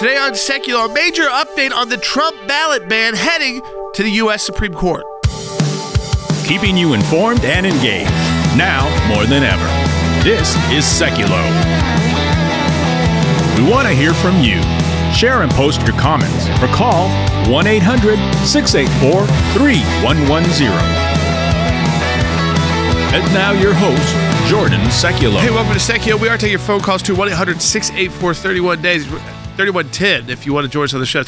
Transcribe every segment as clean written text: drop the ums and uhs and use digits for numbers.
Today on Secular, a major update on the Trump ballot ban heading to the U.S. Supreme Court. Keeping you informed and engaged, now more than ever. This is Secular. We want to hear from you. Share and post your comments or call 1-800-684-3110. And now your host, Jordan Secular. Hey, welcome to Secular. We are taking your phone calls to 1-800-684-3110 if you want to join us on the show. It's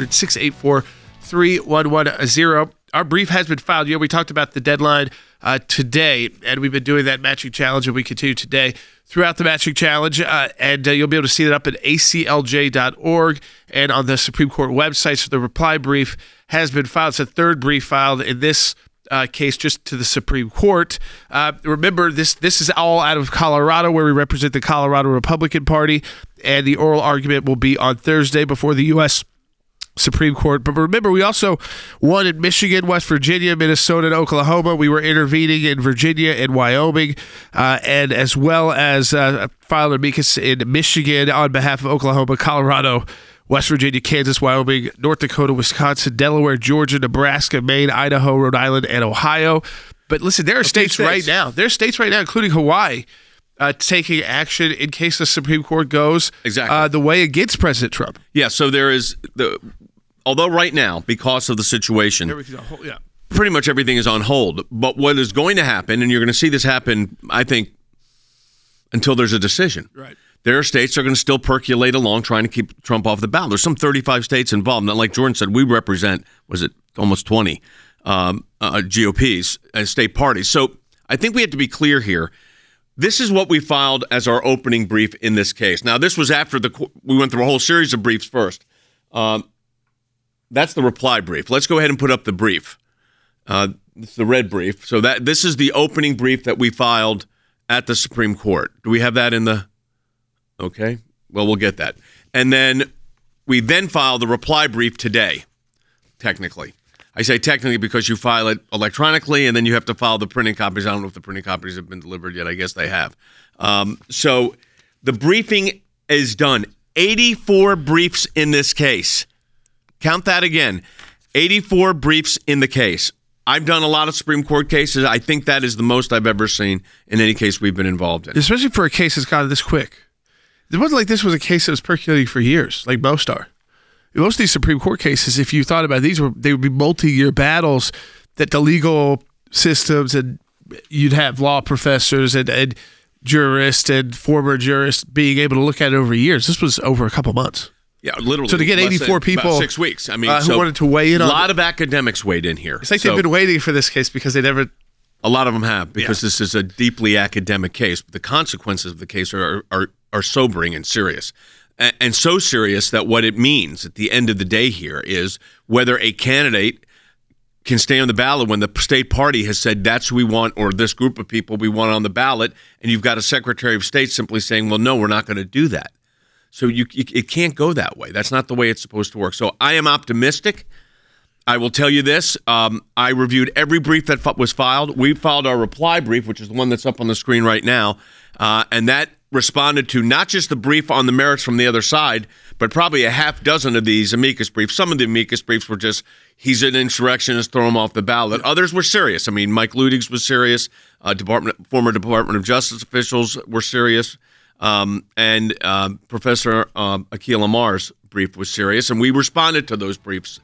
1-800-684-3110. Our brief has been filed. We talked about the deadline today, and we've been doing that matching challenge, and we continue today throughout the matching challenge, and you'll be able to see that up at aclj.org and on the Supreme Court website. So the reply brief has been filed. It's the third brief filed in this case just to the Supreme Court. Remember, this is all out of Colorado, where we represent the Colorado Republican Party, and the oral argument will be on Thursday before the U.S. Supreme Court. But remember, we also won in Michigan, West Virginia, Minnesota, and Oklahoma. We were intervening in Virginia and Wyoming, and as well as filed amicus in Michigan on behalf of Oklahoma, Colorado, West Virginia, Kansas, Wyoming, North Dakota, Wisconsin, Delaware, Georgia, Nebraska, Maine, Idaho, Rhode Island, and Ohio. But listen, there are states right now. There are states right now, including Hawaii, taking action in case the Supreme Court goes the way against President Trump. Yeah, so there is, although right now, because of the situation, pretty much everything is on hold. But what is going to happen, and you're going to see this happen, I think, until there's a decision. Right. There are states that are going to still percolate along trying to keep Trump off the ballot. There's some 35 states involved. And like Jordan said, we represent, almost 20 GOPs and state parties. So I think we have to be clear here. This is what we filed as our opening brief in this case. Now, this was after we went through a whole series of briefs first. That's the reply brief. Let's go ahead and put up the brief. It's the red brief. So this is the opening brief that we filed at the Supreme Court. Do we have that in the... Okay, well, we'll get that. And then we filed the reply brief today, technically. I say technically because you file it electronically, and then you have to file the printing copies. I don't know if the printing copies have been delivered yet. I guess they have. So the briefing is done. 84 briefs in this case. Count that again. 84 briefs in the case. I've done a lot of Supreme Court cases. I think that is the most I've ever seen in any case we've been involved in. Especially for a case that's gone this quick. It wasn't like this was a case that was percolating for years, like most are. Most of these Supreme Court cases, if you thought about these, they would be multi-year battles that the legal systems, and you'd have law professors and jurists and former jurists being able to look at it over years. This was over a couple months. Yeah, literally. So to get 84 people, about 6 weeks. I mean, who wanted to weigh in on a lot of academics weighed in here. It's like they've been waiting for this case because they never. A lot of them have, because this is a deeply academic case. The consequences of the case are sobering and serious. And so serious that what it means at the end of the day here is whether a candidate can stay on the ballot when the state party has said that's who we want, or this group of people we want on the ballot, and you've got a Secretary of State simply saying, well, no, we're not going to do that. So it can't go that way. That's not the way it's supposed to work. So I am optimistic. I will tell you this. I reviewed every brief that was filed. We filed our reply brief, which is the one that's up on the screen right now, and that responded to not just the brief on the merits from the other side, but probably a half dozen of these amicus briefs. Some of the amicus briefs were just, he's an insurrectionist, throw him off the ballot. Others were serious. I mean, Mike Luttig's was serious. Former Department of Justice officials were serious. And Professor Akhil Amar's brief was serious. And we responded to those briefs.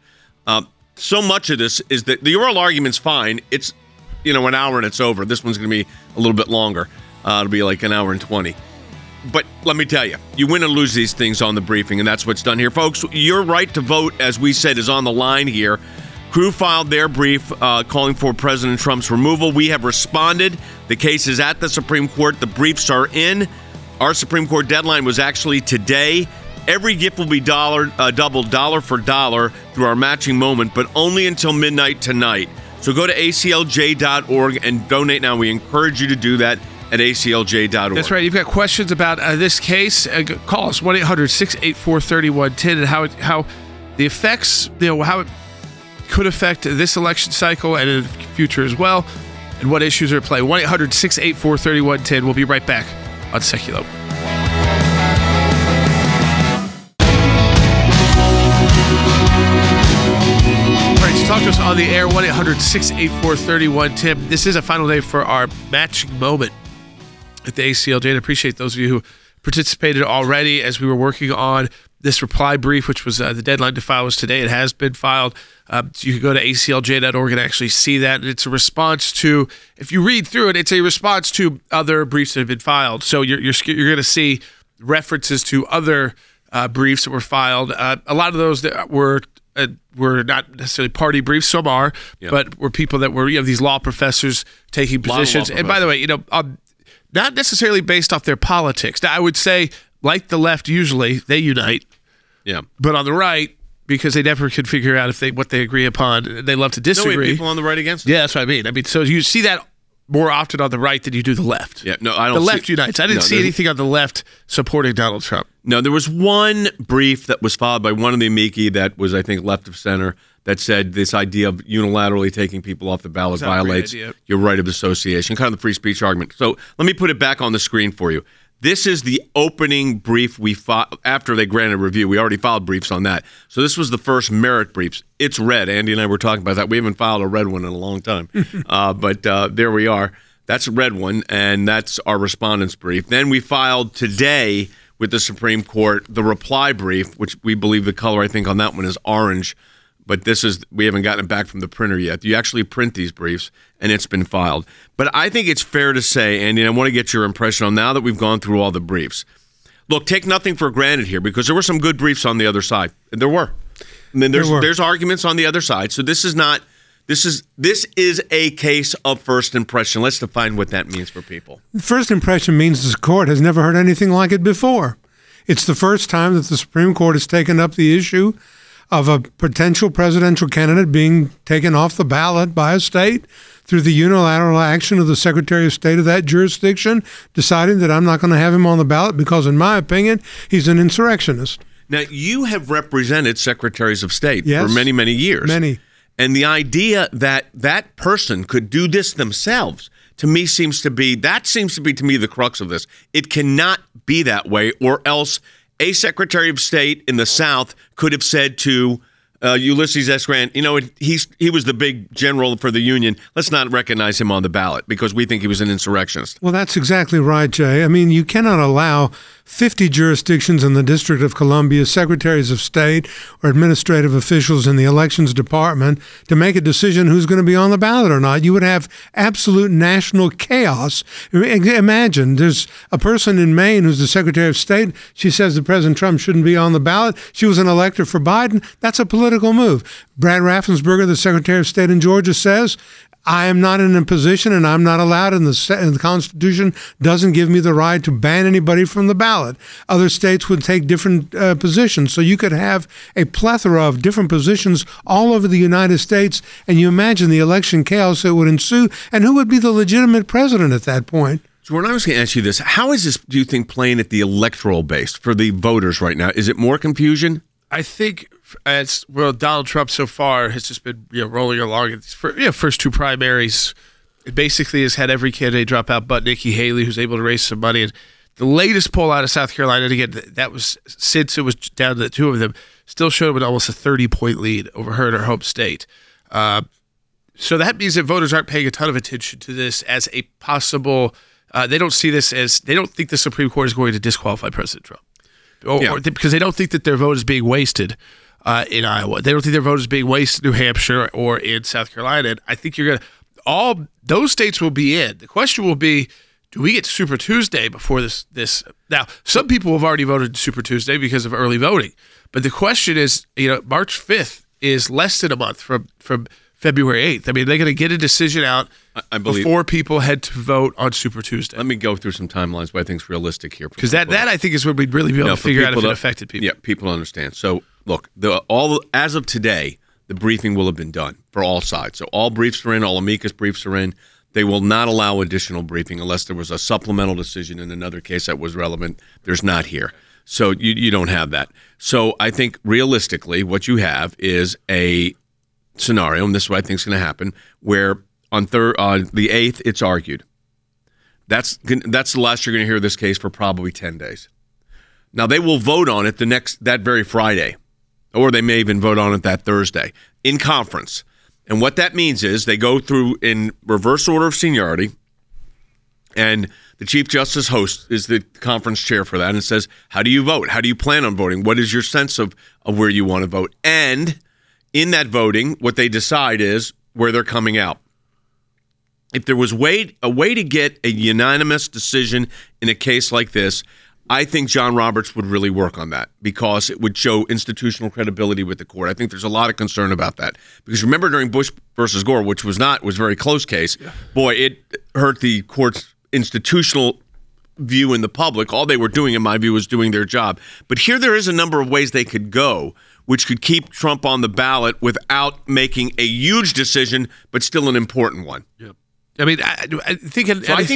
So much of this is that the oral argument's fine. It's, an hour and it's over. This one's going to be a little bit longer. It'll be like an hour and 20. But let me tell you, you win or lose these things on the briefing, and that's what's done here. Folks, your right to vote, as we said, is on the line here. Crew filed their brief calling for President Trump's removal. We have responded. The case is at the Supreme Court. The briefs are in. Our Supreme Court deadline was actually today. Every gift will be doubled dollar for dollar through our matching moment, but only until midnight tonight. So go to aclj.org and donate now. We encourage you to do that at aclj.org. That's right. You've got questions about this case, call us 1-800-684-3110 and how the effects, how it could affect this election cycle and in the future as well, and what issues are at play. 1-800-684-3110. We'll be right back on Secular. on the air, 1-800-684-3110. This is a final day for our matching moment at the ACLJ. And I appreciate those of you who participated already as we were working on this reply brief, which was the deadline to file was today. It has been filed. So you can go to aclj.org and actually see that. And it's a response to, if you read through it, it's a response to other briefs that have been filed. So you're going to see references to other briefs that were filed. A lot of those that were not necessarily party briefs. Some are, but were people that were these law professors taking positions. And by the way, not necessarily based off their politics. Now, I would say, like the left, usually they unite. Yeah. But on the right, because they never can figure out what they agree upon, they love to disagree. No, we have people on the right against it. Yeah, that's what I mean. So you see that more often on the right than you do the left. Yeah, no, I don't. The left unites. I didn't see anything on the left supporting Donald Trump. No, there was one brief that was filed by one of the amici that was, I think, left of center that said this idea of unilaterally taking people off the ballot violates your right of association, kind of the free speech argument. So let me put it back on the screen for you. This is the opening brief we filed after they granted review. We already filed briefs on that. So this was the first merit briefs. It's red. Andy and I were talking about that. We haven't filed a red one in a long time. But there we are. That's a red one, and that's our respondent's brief. Then we filed today with the Supreme Court the reply brief, which we believe the color, I think, on that one is orange. But we haven't gotten it back from the printer yet. You actually print these briefs, and it's been filed. But I think it's fair to say, Andy, and I want to get your impression on now that we've gone through all the briefs. Look, take nothing for granted here, because there were some good briefs on the other side. There were. I mean, there's arguments on the other side. So this is a case of first impression. Let's define what that means for people. First impression means this court has never heard anything like it before. It's the first time that the Supreme Court has taken up the issue of a potential presidential candidate being taken off the ballot by a state through the unilateral action of the Secretary of State of that jurisdiction, deciding that I'm not going to have him on the ballot because, in my opinion, he's an insurrectionist. Now, you have represented secretaries of state for many, many years. Many. And the idea that that person could do this themselves, to me, seems to be to me the crux of this. It cannot be that way, or else a Secretary of State in the South could have said to Ulysses S. Grant, he was the big general for the Union. Let's not recognize him on the ballot because we think he was an insurrectionist. Well, that's exactly right, Jay. I mean, you cannot allow 50 jurisdictions in the District of Columbia, secretaries of state or administrative officials in the elections department to make a decision who's going to be on the ballot or not. You would have absolute national chaos. Imagine there's a person in Maine who's the Secretary of State. She says that President Trump shouldn't be on the ballot. She was an elector for Biden. That's a political move. Brad Raffensperger, the Secretary of State in Georgia, says, I am not in a position and I'm not allowed, and the Constitution doesn't give me the right to ban anybody from the ballot. Other states would take different positions. So you could have a plethora of different positions all over the United States, and you imagine the election chaos that would ensue, and who would be the legitimate president at that point? Jordan, I was going to ask you this. How is this, do you think, playing at the electoral base for the voters right now? Is it more confusion? I think Donald Trump so far has just been rolling along. It's first two primaries. It basically has had every candidate drop out but Nikki Haley, who's able to raise some money. And the latest poll out of South Carolina, and again, that was since it was down to the two of them, still showed with almost a 30-point lead over her in her home state. So that means that voters aren't paying a ton of attention to this as a possible. They don't see this as, they don't think the Supreme Court is going to disqualify President Trump. Because they don't think that their vote is being wasted in Iowa. They don't think their vote is being wasted in New Hampshire or in South Carolina. And I think all those states will be in. The question will be, do we get to Super Tuesday before this? Now, some people have already voted Super Tuesday because of early voting. But the question is, March 5th is less than a month from February 8th. I mean, they're going to get a decision out before people head to vote on Super Tuesday. Let me go through some timelines, but I think is realistic here. Because that I think is when we'd really be able to figure out if it affected people. Yeah, people understand. So, look, as of today, the briefing will have been done for all sides. So all briefs are in, all amicus briefs are in. They will not allow additional briefing unless there was a supplemental decision in another case that was relevant. There's not here. So you don't have that. So I think realistically what you have is a scenario, and this is what I think is going to happen, where on the 8th it's argued. That's the last you're going to hear this case for probably 10 days. Now they will vote on it that very Friday, or they may even vote on it that Thursday in conference. And what that means is they go through in reverse order of seniority, and the Chief Justice host is the conference chair for that and says, how do you vote? How do you plan on voting? What is your sense of where you want to vote? And in that voting, what they decide is where they're coming out. If there was a way to get a unanimous decision in a case like this, I think John Roberts would really work on that because it would show institutional credibility with the court. I think there's a lot of concern about that. Because remember during Bush versus Gore, which was a very close case, boy, it hurt the court's institutional view in the public. All they were doing, in my view, was doing their job. But here there is a number of ways they could go, which could keep Trump on the ballot without making a huge decision, but still an important one. Yep. I mean, I think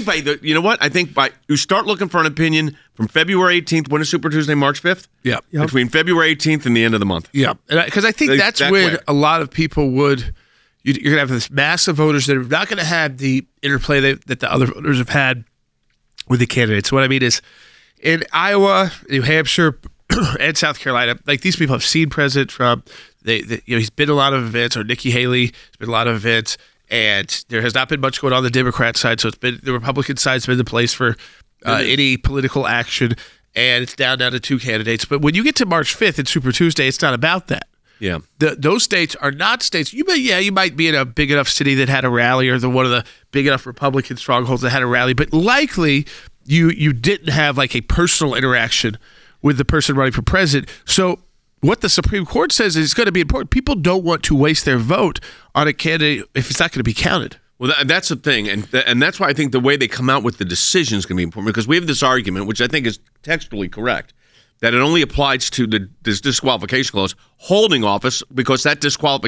you start looking for an opinion from February 18th. When is Super Tuesday? March 5th? Yeah. Yep. Between February 18th and the end of the month. Yeah. Because I think that's when a lot of people would, you're going to have this mass of voters that are not going to have the interplay that the other voters have had with the candidates. What I mean is in Iowa, New Hampshire, and South Carolina, like these people have seen President Trump. He's been to a lot of events, or Nikki Haley has been to a lot of events. And there has not been much going on the Democrat side, so it's been the Republican side's been the place for any political action, and it's down to 2 candidates. But when you get to March 5th and Super Tuesday, it's not about that. Yeah, those states are not states. You might be in a big enough city that had a rally, or one of the big enough Republican strongholds that had a rally, but likely you didn't have like a personal interaction with the person running for president. So what the Supreme Court says is going to be important. People don't want to waste their vote on a candidate if it's not going to be counted. Well, that's the thing, and that's why I think the way they come out with the decision is going to be important, because we have this argument, which I think is textually correct, that it only applies to this disqualification clause, holding office, because that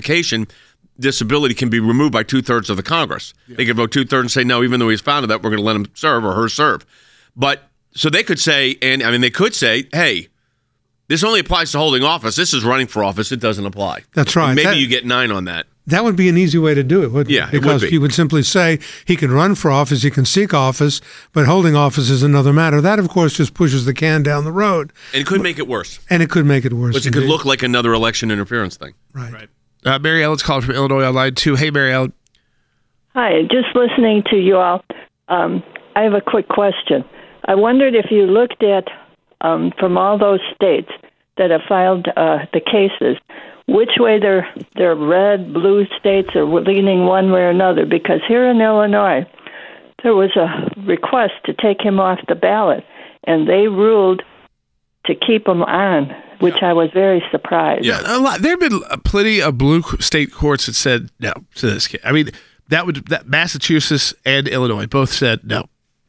disability can be removed by 2/3 of the Congress. Yeah. They could vote 2/3 and say, no, even though he's found that, we're going to let him serve or her serve. But so they could say, they could say, hey, this only applies to holding office. This is running for office. It doesn't apply. That's right. And maybe you get 9 on that. That would be an easy way to do it, wouldn't it? Yeah, because it would be. you would simply say he can run for office, he can seek office, but holding office is another matter. That, of course, just pushes the can down the road. And it could make it worse. And it could make it worse. But it could look like another election interference thing. Right. Mary Ellen's calling from Illinois on line 2. Hey, Mary Ellen. Hi, just listening to you all. I have a quick question. I wondered if you looked at, from all those states that have filed the cases, which way they're red, blue states are leaning one way or another. Because here in Illinois, there was a request to take him off the ballot, and they ruled to keep him on, which I was very surprised. Yeah, a lot. There have been plenty of blue state courts that said no to this case. I mean, that Massachusetts and Illinois both said no.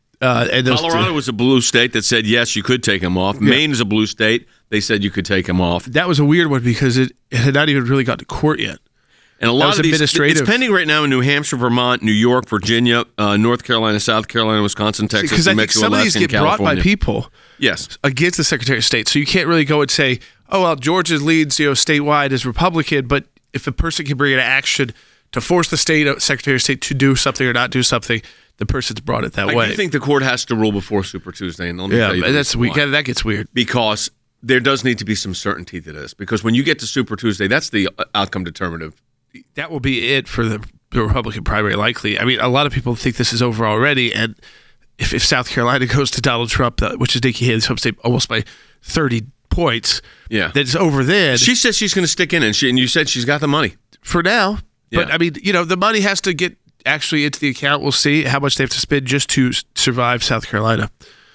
And Colorado was a blue state that said, yes, you could take him off. Yeah. Maine is a blue state. They said you could take him off. That was a weird one because it had not even really got to court yet. And a lot of these, it's pending right now in New Hampshire, Vermont, New York, Virginia, North Carolina, South Carolina, Wisconsin, Texas, New Mexico, Alaska, and California. Because I think some of these get brought by people against the Secretary of State. So you can't really go and say, oh, well, Georgia leads statewide as Republican, but if a person can bring an action to force the Secretary of State to do something or not do something, the person's brought it that way. I do think the court has to rule before Super Tuesday, and let me tell you that gets weird. Because there does need to be some certainty to this. Because when you get to Super Tuesday, that's the outcome determinative. That will be it for the Republican primary, likely. I mean, a lot of people think this is over already, and if South Carolina goes to Donald Trump, which is Nikki Haley's home state, almost by 30 points, that's over then. She says she's going to stick in, and you said she's got the money. For now. But, I mean, the money has to get actually into the account. We'll see how much they have to spend just to survive South Carolina.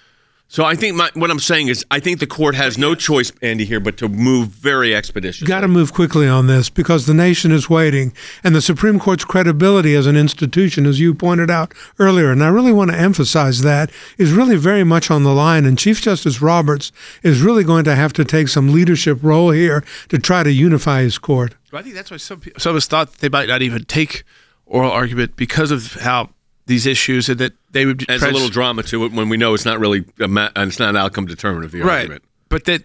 So I think what I'm saying is I think the court has no choice, Andy, here, but to move very expeditiously. Got to move quickly on this because the nation is waiting. And the Supreme Court's credibility as an institution, as you pointed out earlier, and I really want to emphasize that, is really very much on the line. And Chief Justice Roberts is really going to have to take some leadership role here to try to unify his court. Well, I think that's why some of us thought they might not even take oral argument because of how these issues, and that they would adds a little drama to it when we know it's not really it's not an outcome determinative, the argument. But that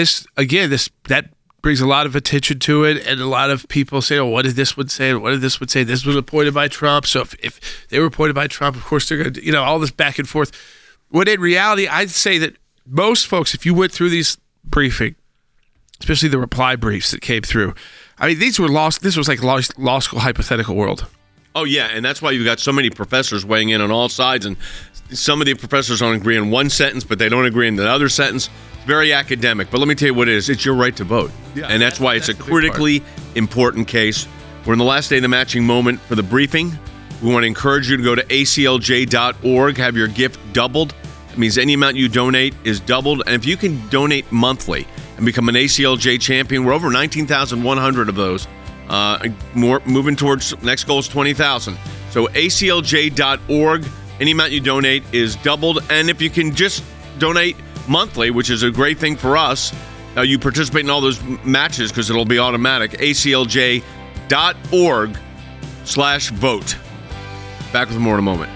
brings a lot of attention to it, and a lot of people say, "Oh, what did this one say? And what did this one say? This was appointed by Trump." So if they were appointed by Trump, of course they're going to, all this back and forth. When in reality, I'd say that most folks, if you went through these briefing, especially the reply briefs that came through. I mean, these were lost. This was like law school hypothetical world. Oh, yeah, and that's why you've got so many professors weighing in on all sides, and some of the professors don't agree in one sentence, but they don't agree in the other sentence. Very academic, but let me tell you what it is. It's your right to vote, and that's why it's a critically important case. We're in the last day of the matching moment for the briefing. We want to encourage you to go to aclj.org, have your gift doubled. It means any amount you donate is doubled, and if you can donate monthly and become an ACLJ champion, we're over 19,100 of those. More moving towards next goal is 20,000. So aclj.org, any amount you donate is doubled. And if you can just donate monthly, which is a great thing for us, you participate in all those matches because it'll be automatic. aclj.org/vote. Back with more in a moment.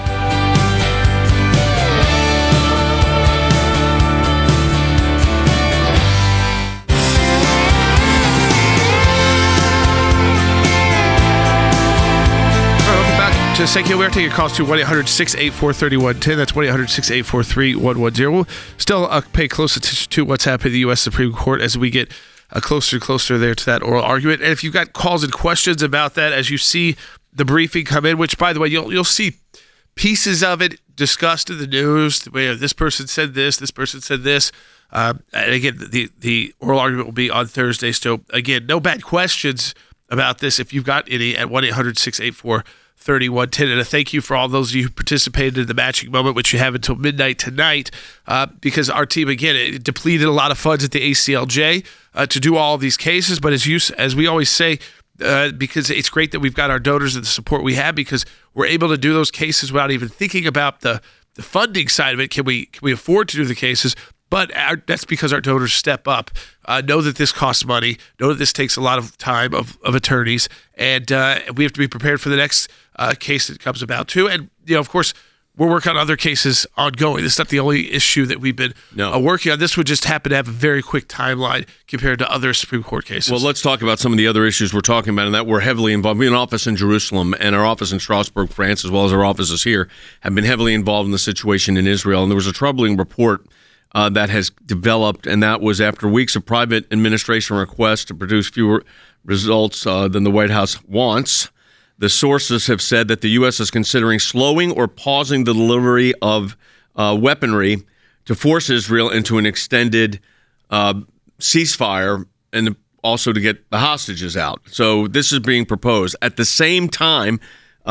To Secular, we're taking your calls to 1-800-684-3110. That's 1-800-684-3110. We'll still pay close attention to what's happening in the U.S. Supreme Court as we get closer and closer there to that oral argument. And if you've got calls and questions about that as you see the briefing come in, which, by the way, you'll see pieces of it discussed in the news, where this person said this person said this. And again, the oral argument will be on Thursday. So, again, no bad questions about this if you've got any at 1-800-684-3110. And a thank you for all those of you who participated in the matching moment, which you have until midnight tonight, because our team, again, it depleted a lot of funds at the ACLJ to do all of these cases. But as we always say, because it's great that we've got our donors and the support we have, because we're able to do those cases without even thinking about the funding side of it. Can we afford to do the cases? But that's because our donors step up, know that this costs money, know that this takes a lot of time of attorneys, and we have to be prepared for the next case that comes about too. And, of course, we're working on other cases ongoing. This is not the only issue that we've been working on. This would just happen to have a very quick timeline compared to other Supreme Court cases. Well, let's talk about some of the other issues we're talking about, and that we're heavily involved. We have an office in Jerusalem, and our office in Strasbourg, France, as well as our offices here, have been heavily involved in the situation in Israel. And there was a troubling report that has developed, and that was after weeks of private administration requests to produce fewer results than the White House wants. The sources have said that the U.S. is considering slowing or pausing the delivery of weaponry to force Israel into an extended ceasefire and also to get the hostages out. So this is being proposed. At the same time,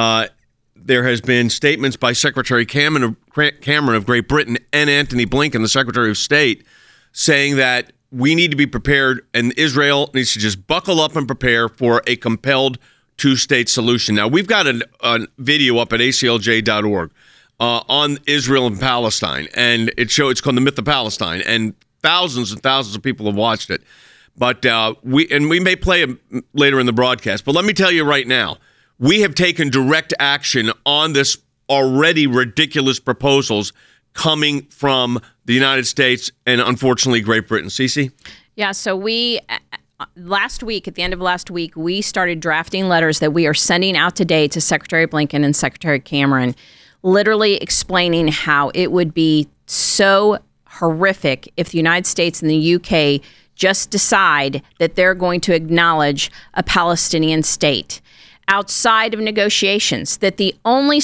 there has been statements by Secretary Cameron of Great Britain and Antony Blinken, the Secretary of State, saying that we need to be prepared and Israel needs to just buckle up and prepare for a compelled two-state solution. Now, we've got a video up at aclj.org on Israel and Palestine, and it's called The Myth of Palestine, and thousands and thousands of people have watched it. But we may play it later in the broadcast, but let me tell you right now, we have taken direct action on this already ridiculous proposals coming from the United States and, unfortunately, Great Britain. Cece? Yeah, so last week, at the end of last week, we started drafting letters that we are sending out today to Secretary Blinken and Secretary Cameron, literally explaining how it would be so horrific if the United States and the UK just decide that they're going to acknowledge a Palestinian state outside of negotiations, that the only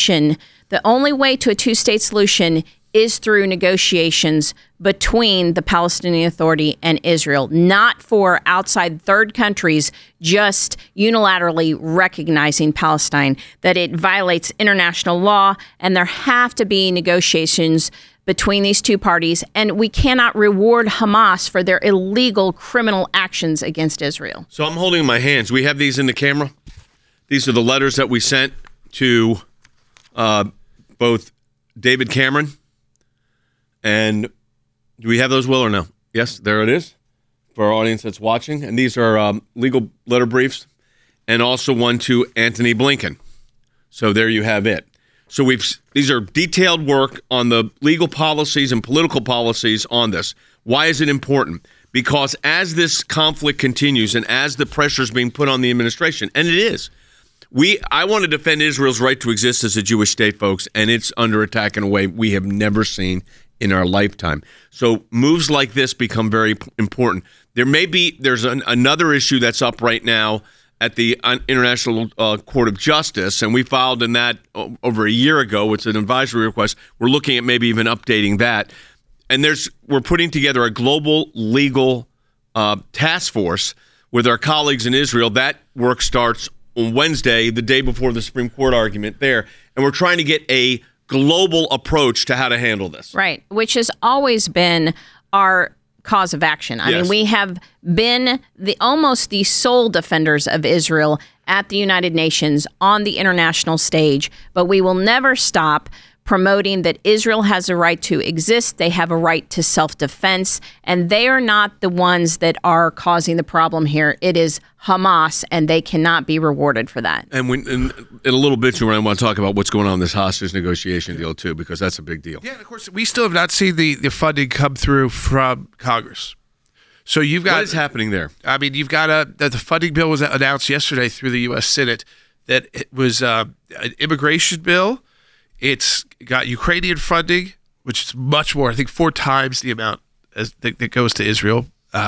way to a two-state solution is through negotiations between the Palestinian Authority and Israel, not for outside third countries just unilaterally recognizing Palestine, that it violates international law, and there have to be negotiations between these two parties, and we cannot reward Hamas for their illegal criminal actions against Israel. So I'm holding my hands. We have these in the camera. These are the letters that we sent to both David Cameron and do we have those, Will, or no? Yes, there it is for our audience that's watching. And these are legal letter briefs and also one to Antony Blinken. So there you have it. So these are detailed work on the legal policies and political policies on this. Why is it important? Because as this conflict continues and as the pressure is being put on the administration, and it is, I want to defend Israel's right to exist as a Jewish state, folks, and it's under attack in a way we have never seen in our lifetime. So moves like this become very important. There's another issue that's up right now at the International Court of Justice, and we filed in that over a year ago. It's an advisory request. We're looking at maybe even updating that. And we're putting together a global legal task force with our colleagues in Israel. That work starts on Wednesday, the day before the Supreme Court argument there. And we're trying to get a global approach to how to handle this. Right, which has always been our cause of action. I mean, we have been almost the sole defenders of Israel at the United Nations on the international stage, but we will never stop promoting that Israel has a right to exist. They have a right to self-defense, and they are not the ones that are causing the problem here. It is Hamas, and they cannot be rewarded for that. And in a little bit, I want to talk about what's going on in this hostage negotiation deal, too, because that's a big deal. Yeah, and of course, we still have not seen the funding come through from Congress. So you've got... What is happening there? I mean, you've got the funding bill was announced yesterday through the U.S. Senate that it was an immigration bill. It's got Ukrainian funding, which is much more, I think 4 times the amount that goes to Israel.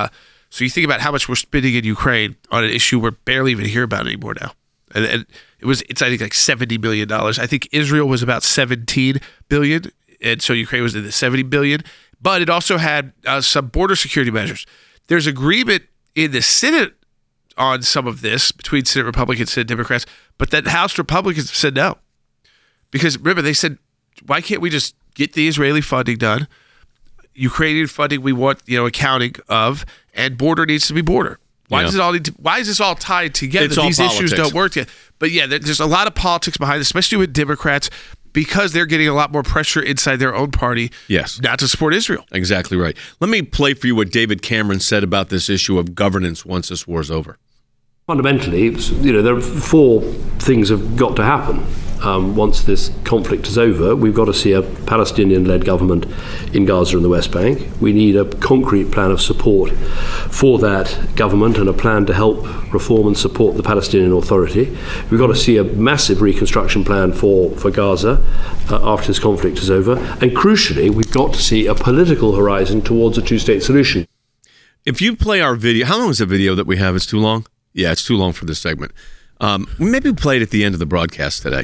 So you think about how much we're spending in Ukraine on an issue we're barely even hear about anymore now. And it's I think like $70 billion. I think Israel was about $17 billion, and so Ukraine was in the $70 billion. But it also had some border security measures. There's agreement in the Senate on some of this between Senate Republicans and Senate Democrats, but then House Republicans said no. Because remember, they said, why can't we just get the Israeli funding done? Ukrainian funding we want, accounting of, and border needs to be border. Why does it all why is this all tied together? It's all These politics. Issues don't work together. But yeah, there's a lot of politics behind this, especially with Democrats, because they're getting a lot more pressure inside their own party not to support Israel. Exactly right. Let me play for you what David Cameron said about this issue of governance once this war's over. Fundamentally, there are 4 things have got to happen. Once this conflict is over, we've got to see a Palestinian-led government in Gaza and the West Bank. We need a concrete plan of support for that government and a plan to help reform and support the Palestinian Authority. We've got to see a massive reconstruction plan for Gaza after this conflict is over. And crucially, we've got to see a political horizon towards a 2-state solution. If you play our video, how long is the video that we have? It's too long? Yeah, it's too long for this segment. Maybe play it at the end of the broadcast today.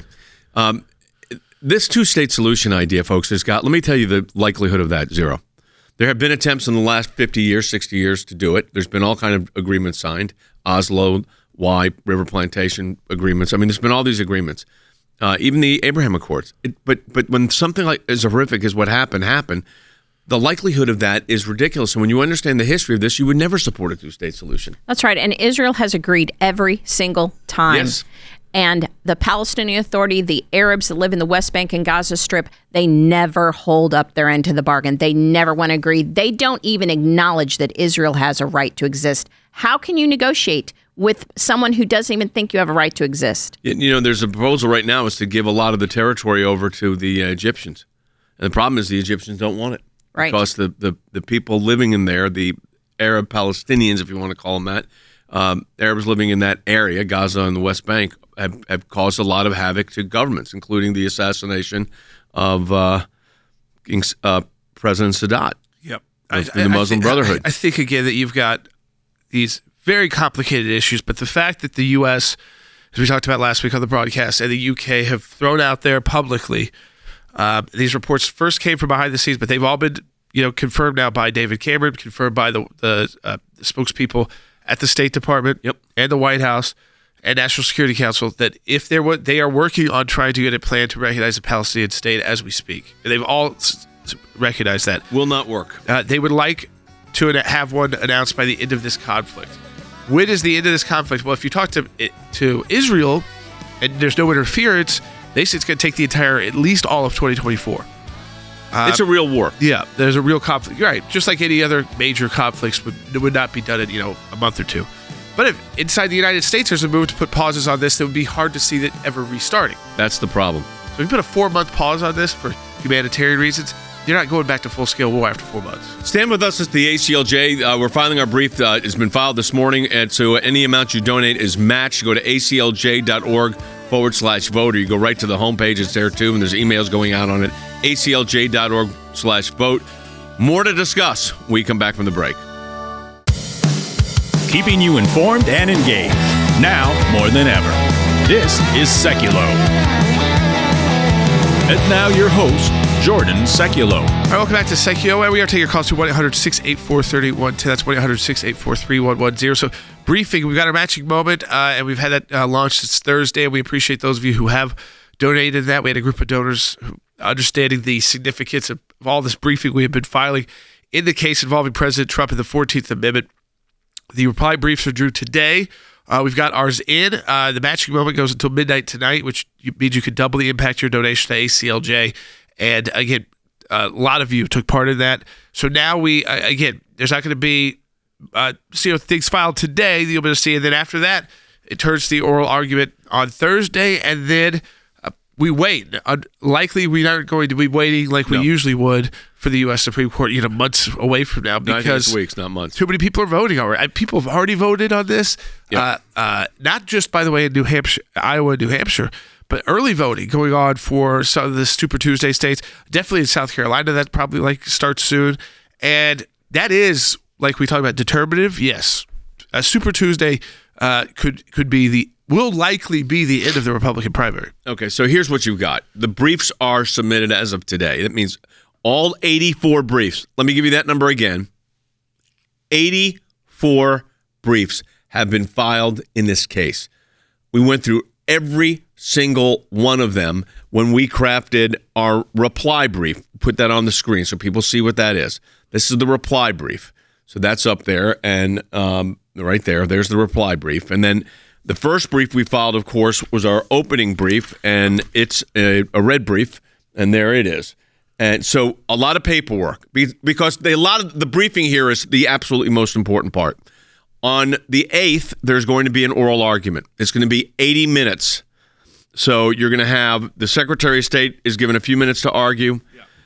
This 2-state solution idea, folks, let me tell you the likelihood of that, 0. There have been attempts in the last 50 years, 60 years to do it. There's been all kind of agreements signed, Oslo, River Plantation agreements. I mean, there's been all these agreements, even the Abraham Accords. But when something like as horrific as what happened, the likelihood of that is ridiculous. And when you understand the history of this, you would never support a 2-state solution. That's right. And Israel has agreed every single time. Yes. And the Palestinian Authority, the Arabs that live in the West Bank and Gaza Strip, they never hold up their end to the bargain. They never want to agree. They don't even acknowledge that Israel has a right to exist. How can you negotiate with someone who doesn't even think you have a right to exist? There's a proposal right now is to give a lot of the territory over to the Egyptians. And the problem is the Egyptians don't want it. Right. Because the people living in there, the Arab Palestinians, if you want to call them that, Arabs living in that area, Gaza and the West Bank, have caused a lot of havoc to governments, including the assassination of President Sadat. Yep. Of the Muslim Brotherhood. I think, again, that you've got these very complicated issues, but the fact that the U.S., as we talked about last week on the broadcast, and the U.K. have thrown out there publicly, these reports first came from behind the scenes, but they've all been confirmed now by David Cameron, confirmed by the spokespeople at the State Department and the White House and National Security Council, that if they are working on trying to get a plan to recognize a Palestinian state as we speak. And they've all recognized that. Will not work. They would like to have one announced by the end of this conflict. When is the end of this conflict? Well, if you talk to Israel and there's no interference, they say it's going to take the entire, at least all of 2024. It's a real war. Yeah, there's a real conflict. You're right. Just like any other major conflicts would not be done in a month or 2. But if inside the United States there's a move to put pauses on this, it would be hard to see that ever restarting. That's the problem. So if you put a 4-month pause on this for humanitarian reasons, you're not going back to full-scale war after 4 months. Stand with us at the ACLJ. We're filing our brief. It's been filed this morning, and so any amount you donate is matched. Go to aclj.org/vote, or you go right to the homepage. It's there, too, and there's emails going out on it. aclj.org/vote. More to discuss when we come back from the break. Keeping you informed and engaged. Now more than ever. This is Seculo. And now your host, Jordan Seculo. All right, welcome back to Seculo. We are taking your calls to 1-800-684-3110. That's 1-800-684-3110. So, briefing, we've got our matching moment, and we've had that launched since Thursday, and we appreciate those of you who have donated that. We had a group of donors who, understanding the significance of all this briefing we have been filing in the case involving President Trump and the 14th Amendment. The reply briefs are due today. We've got ours in. The matching moment goes until midnight tonight, which means you could doubly impact your donation to ACLJ. And again, a lot of you took part in that. So now there's not going to be things filed today that you'll be able to see. And then after that, it turns to the oral argument on Thursday. And then we wait. Likely, we aren't going to be waiting like we usually would for the U.S. Supreme Court, months away from now, because weeks, not months. Too many people are voting already. People have already voted on this. Yep. Not just, by the way, in New Hampshire, Iowa, and New Hampshire, but early voting going on for some of the Super Tuesday states. Definitely in South Carolina, that probably starts soon, and that is, like we talked about, determinative. Yes, a Super Tuesday will likely be the end of the Republican primary. Okay, so here's what you've got. The briefs are submitted as of today. That means all 84 briefs. Let me give you that number again. 84 briefs have been filed in this case. We went through every single one of them when we crafted our reply brief. Put that on the screen so people see what that is. This is the reply brief. So that's up there, and right there's the reply brief. And then the first brief we filed, of course, was our opening brief, and it's a red brief, and there it is. And so a lot of paperwork, because a lot of the briefing here is the absolutely most important part. On the 8th, there's going to be an oral argument. It's going to be 80 minutes. So you're going to have the Secretary of State is given a few minutes to argue.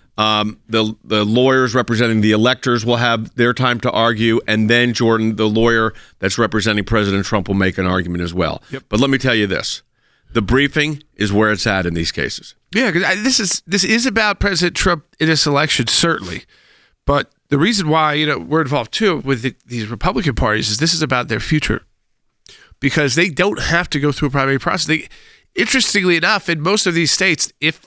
The lawyers representing the electors will have their time to argue, and then Jordan, the lawyer that's representing President Trump, will make an argument as well. Yep. But let me tell you this. The briefing is where it's at in these cases. Yeah, because this is about President Trump in this election, certainly. But the reason why we're involved too with these Republican parties is this is about their future, because they don't have to go through a primary process. Interestingly enough, in most of these states, if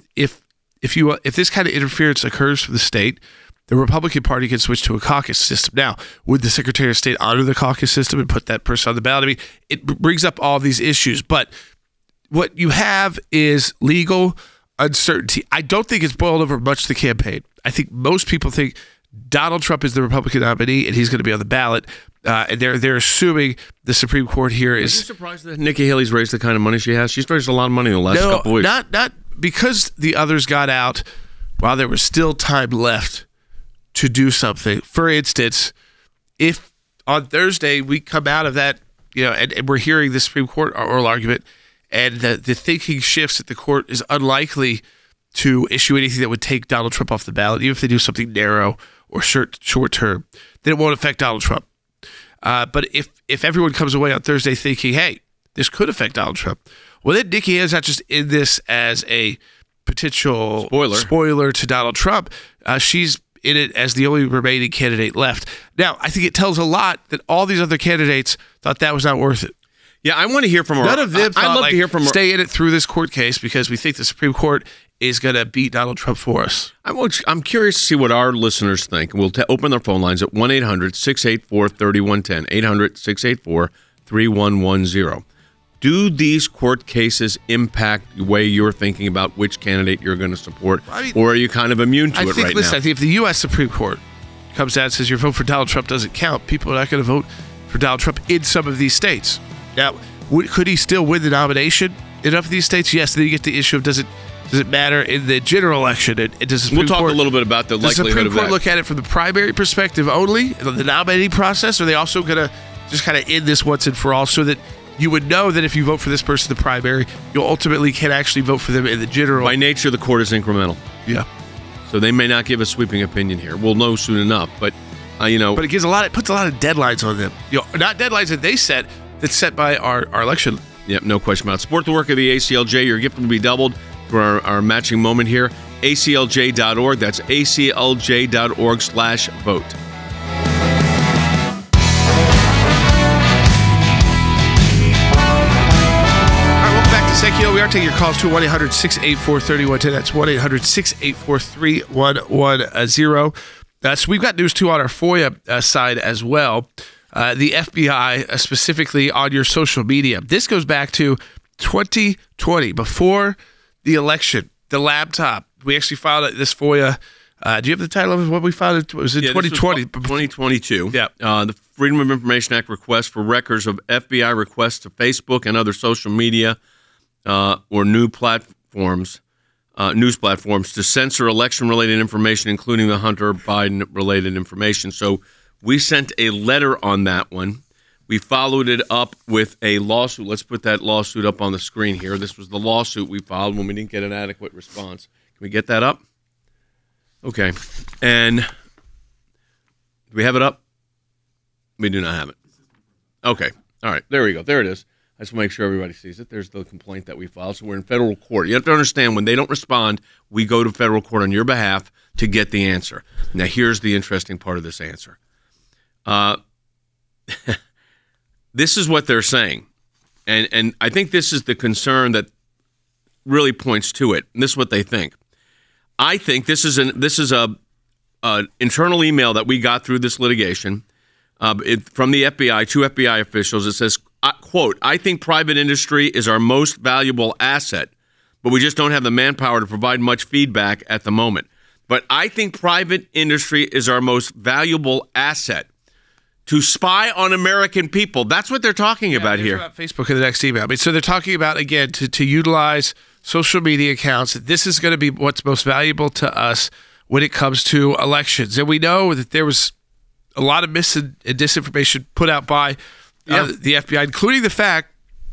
this kind of interference occurs from the state, the Republican Party can switch to a caucus system. Now, would the Secretary of State honor the caucus system and put that person on the ballot? I mean, it brings up all these issues, but what you have is legal uncertainty. I don't think it's boiled over much the campaign. I think most people think Donald Trump is the Republican nominee and he's going to be on the ballot. And they're assuming the Supreme Court here is. Are you surprised that Nikki Haley's raised the kind of money she has? She's raised a lot of money in the last couple of weeks. Not because the others got out while there was still time left to do something. For instance, if on Thursday we come out of that, and we're hearing the Supreme Court oral argument, and the thinking shifts that the court is unlikely to issue anything that would take Donald Trump off the ballot, even if they do something narrow or short term, then it won't affect Donald Trump. But if everyone comes away on Thursday thinking, hey, this could affect Donald Trump, well, then Nikki is not just in this as a potential spoiler to Donald Trump. She's in it as the only remaining candidate left. Now, I think it tells a lot that all these other candidates thought that was not worth it. Yeah, I want to hear from her. None of them thought, I'd love to hear from her. Stay in it through this court case because we think the Supreme Court is going to beat Donald Trump for us. I'm curious to see what our listeners think. We'll open their phone lines at 1-800-684-3110, 800-684-3110. Do these court cases impact the way you're thinking about which candidate you're going to support, or are you kind of immune to it right now? I think if the U.S. Supreme Court comes out and says your vote for Donald Trump doesn't count, people are not going to vote for Donald Trump in some of these states. Now, could he still win the nomination in enough of these states? Yes. Then you get the issue of does it matter in the general election? And does the Supreme We'll talk Court, a little bit about the likelihood of that. Does the Supreme Court look at it from the primary perspective only, the nominating process, or are they also going to just kind of end this once and for all so that you would know that if you vote for this person in the primary, you ultimately can actually vote for them in the general? By nature, the court is incremental. Yeah. So they may not give a sweeping opinion here. We'll know soon enough, but But it gives it puts a lot of deadlines on them. Not deadlines that they set. That's set by our election. Yep, no question about it. Support the work of the ACLJ. Your gift will be doubled for our matching moment here. aclj.org. That's aclj.org/vote. We are taking your calls to 1-800-684-3110. That's 1-800-684-3110. So we've got news, too, on our FOIA side as well. The FBI, specifically on your social media. This goes back to 2020, before the election, the laptop. We actually filed this FOIA. Do you have the title of what we filed? It was in 2020. 2022. Yeah. The Freedom of Information Act request for records of FBI requests to Facebook and other social media or news platforms to censor election-related information, including the Hunter Biden-related information. So we sent a letter on that one. We followed it up with a lawsuit. Let's put that lawsuit up on the screen here. This was the lawsuit we filed when we didn't get an adequate response. Can we get that up? Okay. And do we have it up? We do not have it. Okay. All right. There we go. There it is. I just want to make sure everybody sees it. There's the complaint that we filed. So we're in federal court. You have to understand, when they don't respond, we go to federal court on your behalf to get the answer. Now, here's the interesting part of this answer. This is what they're saying. And I think this is the concern that really points to it. And this is what they think. I think this is an internal email that we got through this litigation from the FBI, two FBI officials. It says, quote, "I think private industry is our most valuable asset, but we just don't have the manpower to provide much feedback at the moment. But I think private industry is our most valuable asset to spy on American people." That's what they're talking about here. About Facebook in the next email. I mean, so they're talking about, again, to utilize social media accounts. This is going to be what's most valuable to us when it comes to elections. And we know that there was a lot of mis and disinformation put out by the FBI, including the fact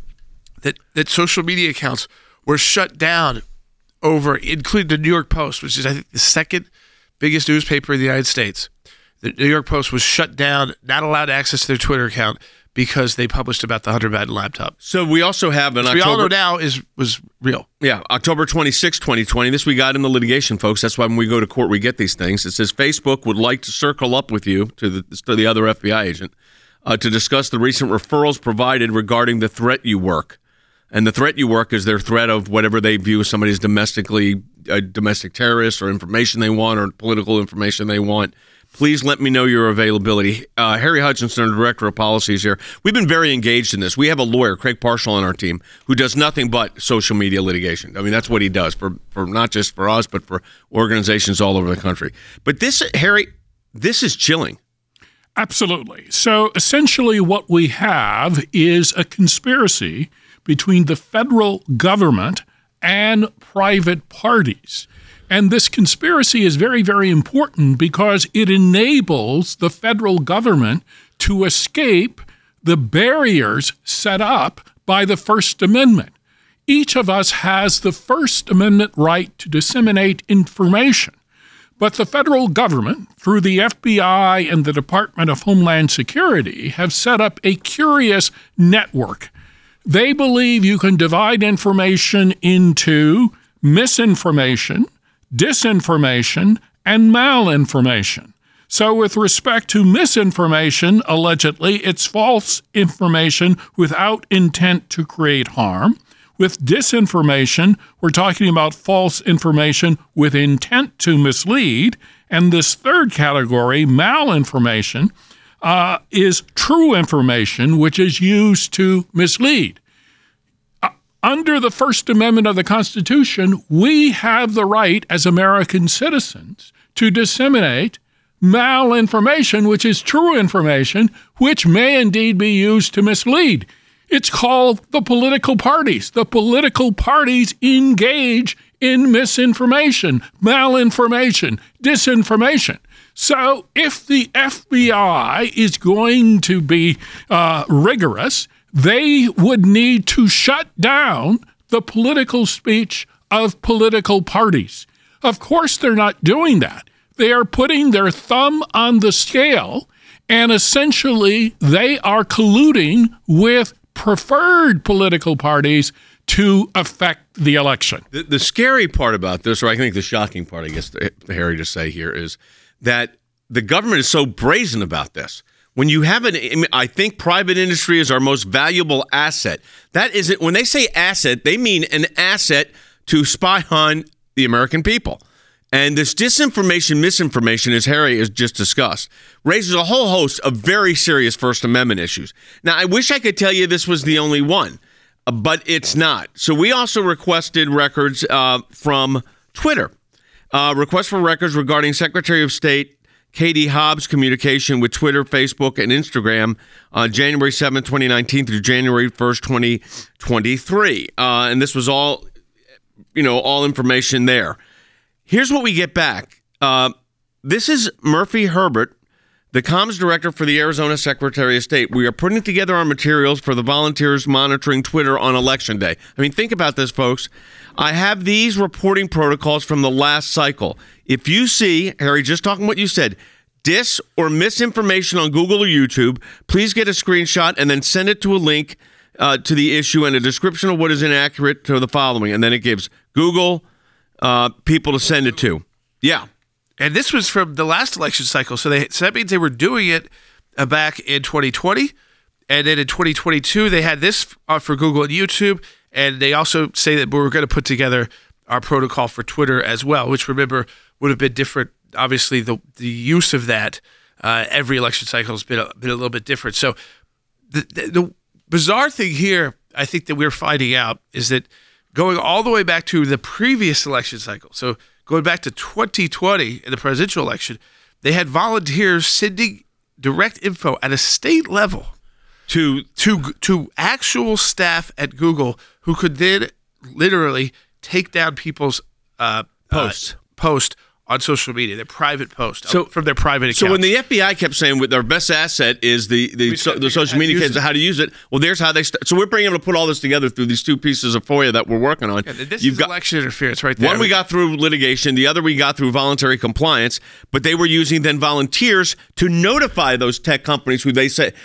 that social media accounts were shut down including the New York Post, which is, I think, the second biggest newspaper in the United States. The New York Post was shut down, not allowed access to their Twitter account because they published about the Hunter Biden laptop. So we also have an we all know now was real. Yeah, October 26, 2020. This we got in the litigation, folks. That's why when we go to court, we get these things. It says Facebook would like to circle up with you, to the other FBI agent, to discuss the recent referrals provided regarding the threat you work. And the threat you work is their threat of whatever they view as somebody's domestic terrorist, or information they want, or political information they want. Please let me know your availability. Harry Hutchinson, Director of Policies here. We've been very engaged in this. We have a lawyer, Craig Parshall, on our team who does nothing but social media litigation. I mean, that's what he does for not just for us, but for organizations all over the country. But this, Harry, this is chilling. Absolutely. So essentially what we have is a conspiracy between the federal government and private parties. And this conspiracy is very, very important because it enables the federal government to escape the barriers set up by the First Amendment. Each of us has the First Amendment right to disseminate information. But the federal government, through the FBI and the Department of Homeland Security, have set up a curious network. They believe you can divide information into misinformation, disinformation, and malinformation. So with respect to misinformation, allegedly, it's false information without intent to create harm. With disinformation, we're talking about false information with intent to mislead. And this third category, malinformation, is true information, which is used to mislead. Under the First Amendment of the Constitution, we have the right as American citizens to disseminate malinformation, which is true information, which may indeed be used to mislead. It's called the political parties. The political parties engage in misinformation, malinformation, disinformation. So if the FBI is going to be rigorous, they would need to shut down the political speech of political parties. Of course, they're not doing that. They are putting their thumb on the scale, and essentially they are colluding with preferred political parties to affect the election. The scary part about this, or I think the shocking part, I guess, Harry, to say here is that the government is so brazen about this. When you have I think private industry is our most valuable asset. That isn't, when they say asset, they mean an asset to spy on the American people. And this disinformation, misinformation, as Harry has just discussed, raises a whole host of very serious First Amendment issues. Now, I wish I could tell you this was the only one, but it's not. So we also requested records from Twitter. Request for records regarding Secretary of State Katie Hobbs' communication with Twitter, Facebook, and Instagram on January 7, 2019 through January 1st, 2023. And this was all information there. Here's what we get back. This is Murphy Herbert, the comms director for the Arizona Secretary of State. We are putting together our materials for the volunteers monitoring Twitter on Election Day. I mean, think about this, folks. I have these reporting protocols from the last cycle. If you see, Harry, just talking what you said, dis or misinformation on Google or YouTube, please get a screenshot and then send it to a link to the issue and a description of what is inaccurate to the following. And then it gives Google people to send it to. Yeah. And this was from the last election cycle. So that means they were doing it back in 2020. And then in 2022, they had this for Google and YouTube. And they also say that we're going to put together our protocol for Twitter as well, which, remember, would have been different. Obviously, the use of that every election cycle has been a little bit different. So the bizarre thing here, I think, that we're finding out is that going all the way back to the previous election cycle, so going back to 2020 in the presidential election, they had volunteers sending direct info at a state level to actual staff at Google who could then literally take down people's post on social media, their private post from their private accounts. So when the FBI kept saying what their best asset is the social media kids, how to use it, well, there's how they start. So we're bringing able to put all this together through these two pieces of FOIA that we're working on. Yeah, this is election interference right there. One we got through litigation, the other we got through voluntary compliance, but they were using then volunteers to notify those tech companies who the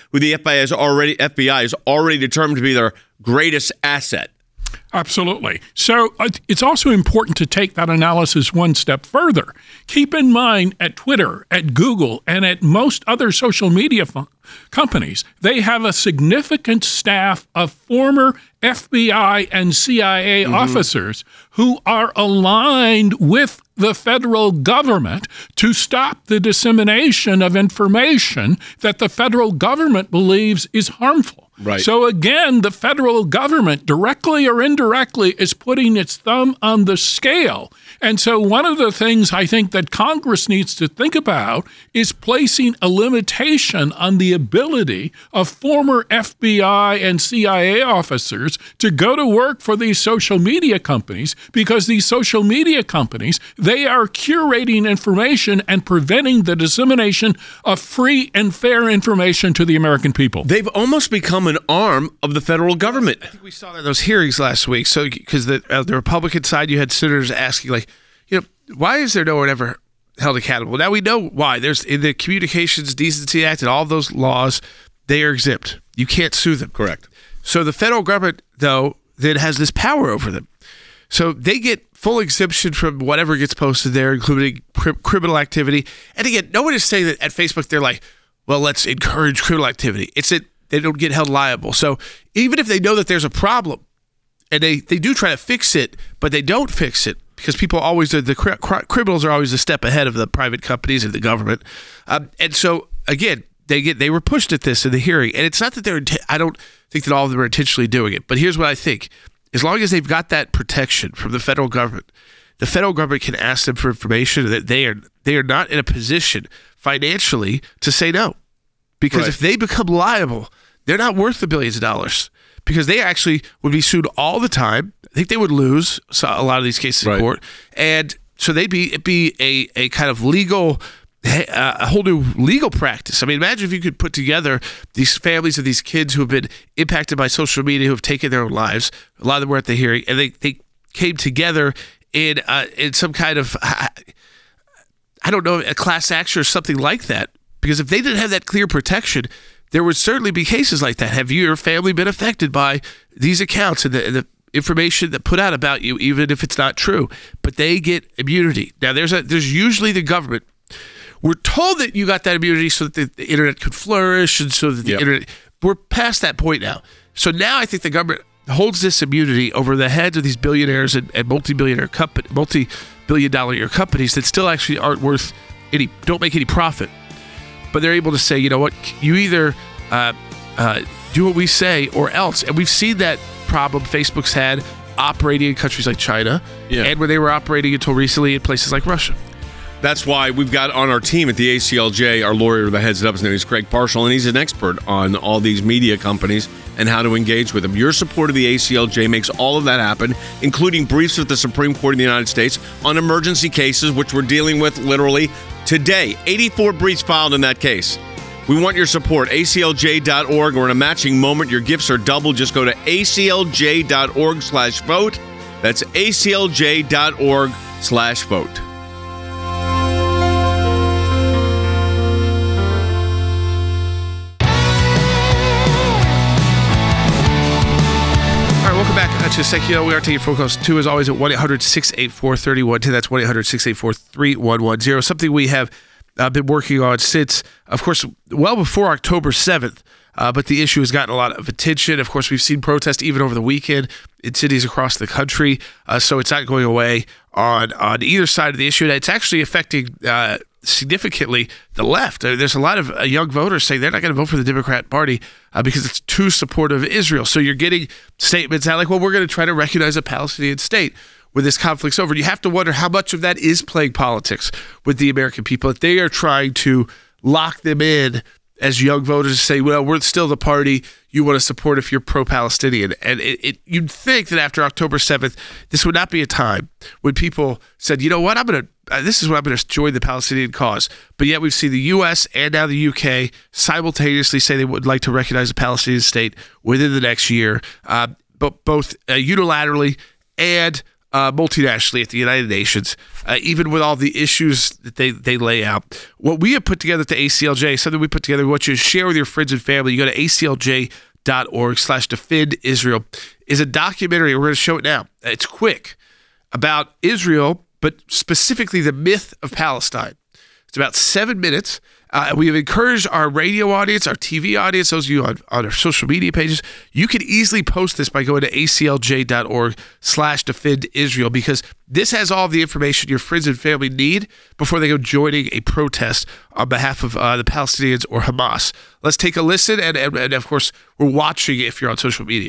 FBI has already determined to be their greatest asset. Absolutely. So it's also important to take that analysis one step further. Keep in mind at Twitter, at Google, and at most other social media companies, they have a significant staff of former FBI and CIA officers who are aligned with the federal government to stop the dissemination of information that the federal government believes is harmful. Right. So again, the federal government, directly or indirectly, is putting its thumb on the scale. And so one of the things I think that Congress needs to think about is placing a limitation on the ability of former FBI and CIA officers to go to work for these social media companies, because these social media companies, they are curating information and preventing the dissemination of free and fair information to the American people. They've almost become an arm of the federal government. I think we saw that in those hearings last week. So, because the Republican side, you had senators asking, like, why is there no one ever held accountable? Now we know why. There's in the Communications Decency Act and all of those laws, they are exempt. You can't sue them. Correct. So the federal government, though, then has this power over them. So they get full exemption from whatever gets posted there, including criminal activity. And again, no one is saying that at Facebook they're like, well, let's encourage criminal activity. It's that they don't get held liable. So even if they know that there's a problem and they do try to fix it, but they don't fix it because people always, the criminals are always a step ahead of the private companies and the government. And so, again, they were pushed at this in the hearing. And it's not that I don't think that all of them are intentionally doing it. But here's what I think. As long as they've got that protection from the federal government can ask them for information that they are not in a position financially to say no. Because if they become liable, they're not worth the billions of dollars, because they actually would be sued all the time. I think they would lose a lot of these cases in court. And so it'd be a kind of legal, a whole new legal practice. I mean, imagine if you could put together these families of these kids who have been impacted by social media, who have taken their own lives. A lot of them were at the hearing, and they came together in some kind of, I don't know, a class action or something like that. Because if they didn't have that clear protection, there would certainly be cases like that. Have your family been affected by these accounts and the information that put out about you, even if it's not true, but they get immunity. Now, there's usually the government. We're told that you got that immunity so that the internet could flourish and so that the internet, we're past that point now. So now I think the government holds this immunity over the heads of these billionaires and multi-billion dollar year companies that still actually aren't worth don't make any profit. But they're able to say, you know what, you either do what we say or else. And we've seen that problem Facebook's had operating in countries like China and when they were operating until recently in places like Russia. That's why we've got on our team at the ACLJ, our lawyer that heads it up, his name is Craig Parshall, and he's an expert on all these media companies and how to engage with them. Your support of the ACLJ makes all of that happen, including briefs with the Supreme Court of the United States on emergency cases, which we're dealing with literally today. 84 briefs filed in that case. We want your support. ACLJ.org. We're in a matching moment. Your gifts are double. Just go to ACLJ.org/vote. That's ACLJ.org/vote. To Secular, we are taking phone calls too, as always, at 1-800-684-3110. That's 1-800-684-3110. Something we have been working on since, of course, well before October 7th. But the issue has gotten a lot of attention. Of course, we've seen protests even over the weekend in cities across the country. So it's not going away on either side of the issue. And it's actually affecting significantly the left. There's a lot of young voters saying they're not going to vote for the Democrat Party because it's too supportive of Israel. So you're getting statements out like, well, we're going to try to recognize a Palestinian state when this conflict's over. And you have to wonder how much of that is playing politics with the American people. If they are trying to lock them in as young voters say, well, we're still the party you want to support if you're pro-Palestinian. And you'd think that after October 7th, this would not be a time when people said, you know what, this is when I'm going to join the Palestinian cause. But yet we've seen the U.S. and now the U.K. simultaneously say they would like to recognize a Palestinian state within the next year, but both unilaterally and multinationally at the United Nations, even with all the issues that they lay out. What we have put together at the ACLJ, something we put together, we want you to share with your friends and family. You go to aclj.org/defend Israel, is a documentary. We're going to show it now. It's quick, about Israel, but specifically the myth of Palestine. It's about 7 minutes. We have encouraged our radio audience, our TV audience, those of you on our social media pages, you can easily post this by going to aclj.org/defend Israel, because this has all the information your friends and family need before they go joining a protest on behalf of the Palestinians or Hamas. Let's take a listen, and of course, we're watching if you're on social media.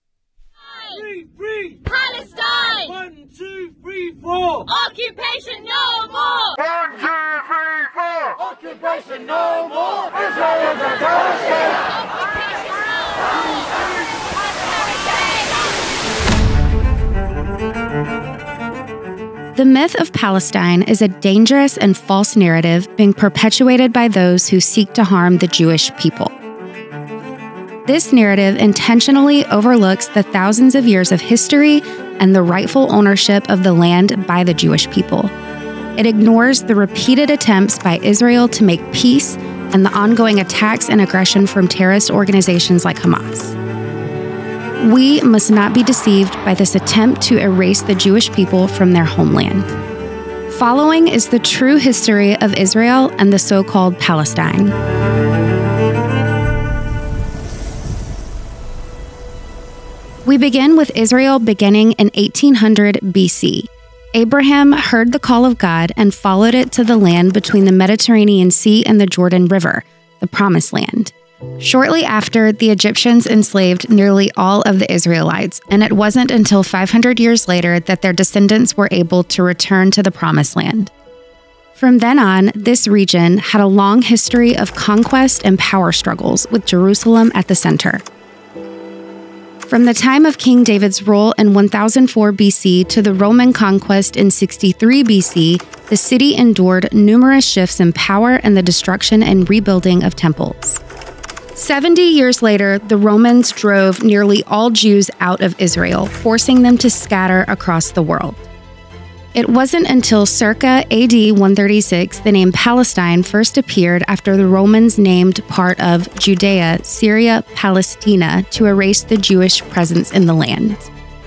Free Palestine! 1, 2, 3, 4! Occupation no more! 1, 2, 3, 4! Occupation no more! Israel is a terrorist state! The myth of Palestine is a dangerous and false narrative being perpetuated by those who seek to harm the Jewish people. This narrative intentionally overlooks the thousands of years of history and the rightful ownership of the land by the Jewish people. It ignores the repeated attempts by Israel to make peace and the ongoing attacks and aggression from terrorist organizations like Hamas. We must not be deceived by this attempt to erase the Jewish people from their homeland. Following is the true history of Israel and the so-called Palestine. We begin with Israel beginning in 1800 BC. Abraham heard the call of God and followed it to the land between the Mediterranean Sea and the Jordan River, the Promised Land. Shortly after, the Egyptians enslaved nearly all of the Israelites, and it wasn't until 500 years later that their descendants were able to return to the Promised Land. From then on, this region had a long history of conquest and power struggles, with Jerusalem at the center. From the time of King David's rule in 1004 BC to the Roman conquest in 63 BC, the city endured numerous shifts in power and the destruction and rebuilding of temples. 70 years later, the Romans drove nearly all Jews out of Israel, forcing them to scatter across the world. It wasn't until circa AD 136 the name Palestine first appeared after the Romans named part of Judea, Syria, Palestina to erase the Jewish presence in the land.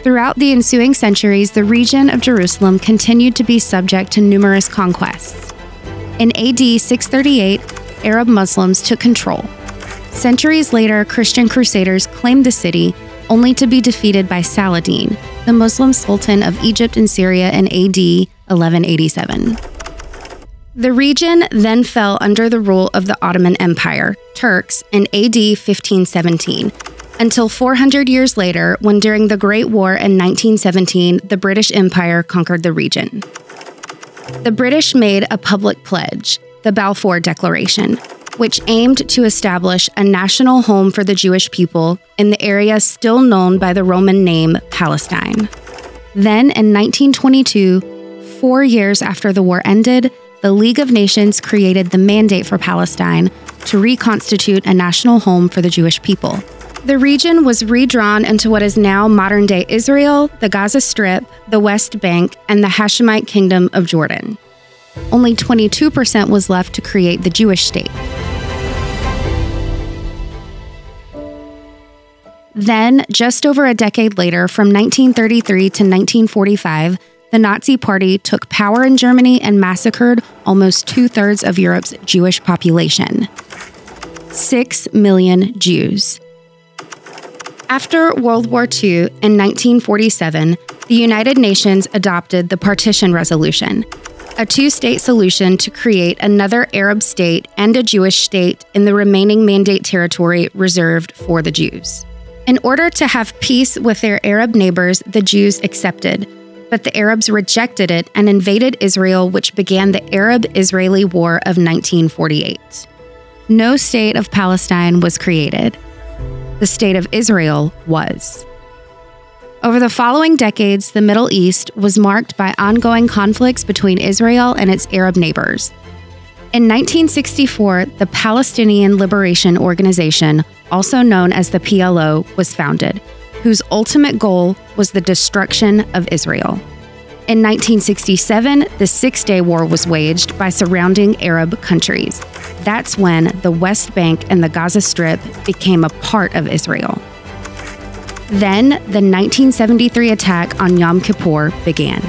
Throughout the ensuing centuries, the region of Jerusalem continued to be subject to numerous conquests. In AD 638, Arab Muslims took control. Centuries later, Christian crusaders claimed the city, only to be defeated by Saladin, the Muslim Sultan of Egypt and Syria in AD 1187. The region then fell under the rule of the Ottoman Empire, Turks, in AD 1517, until 400 years later, when during the Great War in 1917, the British Empire conquered the region. The British made a public pledge, the Balfour Declaration, which aimed to establish a national home for the Jewish people in the area still known by the Roman name Palestine. Then, in 1922, 4 years after the war ended, the League of Nations created the Mandate for Palestine to reconstitute a national home for the Jewish people. The region was redrawn into what is now modern-day Israel, the Gaza Strip, the West Bank, and the Hashemite Kingdom of Jordan. Only 22% was left to create the Jewish state. Then, just over a decade later, from 1933 to 1945, the Nazi Party took power in Germany and massacred almost 2/3 of Europe's Jewish population. 6 million Jews. After World War II in 1947, the United Nations adopted the Partition Resolution, a two-state solution to create another Arab state and a Jewish state in the remaining Mandate territory reserved for the Jews. In order to have peace with their Arab neighbors, the Jews accepted, but the Arabs rejected it and invaded Israel, which began the Arab-Israeli War of 1948. No state of Palestine was created. The state of Israel was. Over the following decades, the Middle East was marked by ongoing conflicts between Israel and its Arab neighbors. In 1964, the Palestinian Liberation Organization, also known as the PLO, was founded, whose ultimate goal was the destruction of Israel. In 1967, the Six-Day War was waged by surrounding Arab countries. That's when the West Bank and the Gaza Strip became a part of Israel. Then, the 1973 attack on Yom Kippur began.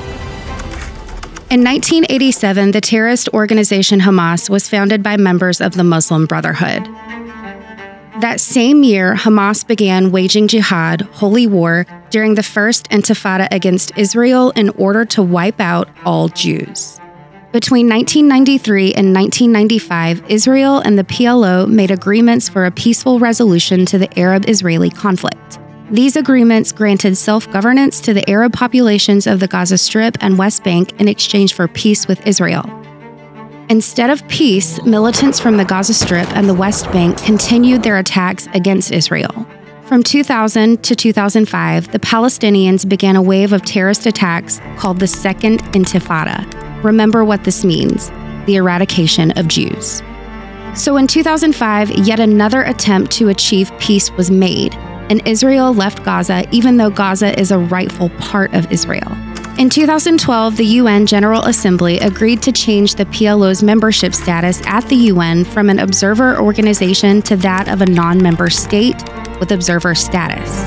In 1987, the terrorist organization Hamas was founded by members of the Muslim Brotherhood. That same year, Hamas began waging jihad, holy war, during the First Intifada against Israel in order to wipe out all Jews. Between 1993 and 1995, Israel and the PLO made agreements for a peaceful resolution to the Arab-Israeli conflict. These agreements granted self-governance to the Arab populations of the Gaza Strip and West Bank in exchange for peace with Israel. Instead of peace, militants from the Gaza Strip and the West Bank continued their attacks against Israel. From 2000 to 2005, the Palestinians began a wave of terrorist attacks called the Second Intifada. Remember what this means: the eradication of Jews. So in 2005, yet another attempt to achieve peace was made, and Israel left Gaza, even though Gaza is a rightful part of Israel. In 2012, the UN General Assembly agreed to change the PLO's membership status at the UN from an observer organization to that of a non-member state with observer status.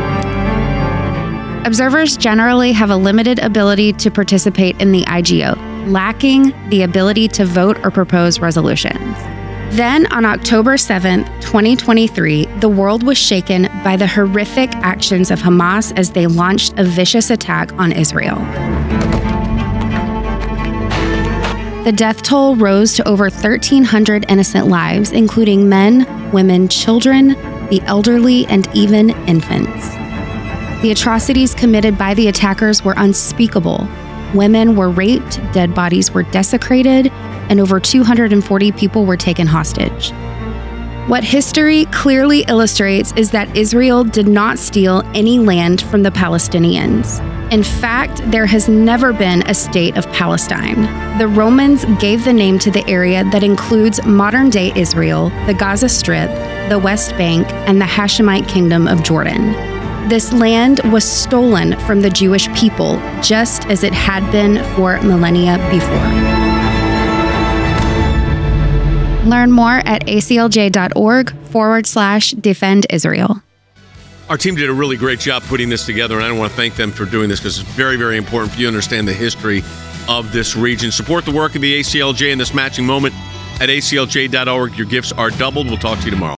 Observers generally have a limited ability to participate in the IGO, lacking the ability to vote or propose resolutions. Then, on October 7, 2023, the world was shaken by the horrific actions of Hamas as they launched a vicious attack on Israel. The death toll rose to over 1,300 innocent lives, including men, women, children, the elderly, and even infants. The atrocities committed by the attackers were unspeakable. Women were raped, dead bodies were desecrated, and over 240 people were taken hostage. What history clearly illustrates is that Israel did not steal any land from the Palestinians. In fact, there has never been a state of Palestine. The Romans gave the name to the area that includes modern-day Israel, the Gaza Strip, the West Bank, and the Hashemite Kingdom of Jordan. This land was stolen from the Jewish people, just as it had been for millennia before. Learn more at aclj.org/defend Israel. Our team did a really great job putting this together, and I want to thank them for doing this because it's very, very important for you to understand the history of this region. Support the work of the ACLJ in this matching moment at aclj.org. Your gifts are doubled. We'll talk to you tomorrow.